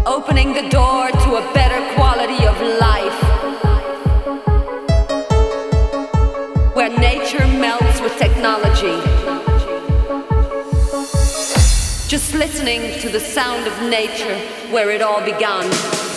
Opening the door to a better quality of life, where nature melts with technology. Just listening to the sound of nature, where it all began.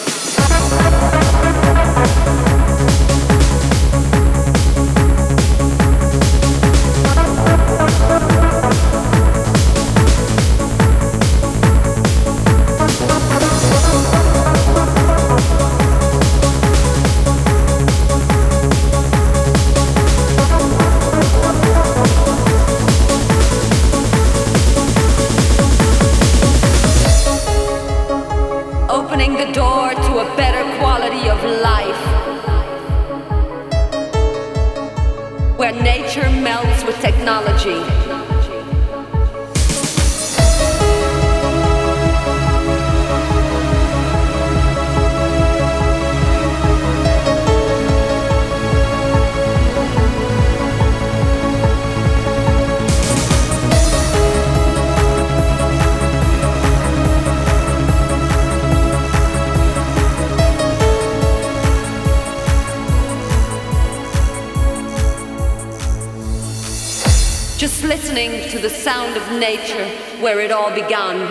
Opening the door to a better quality of life, where nature melts with technology. Just listening to the sound of nature, where it all began.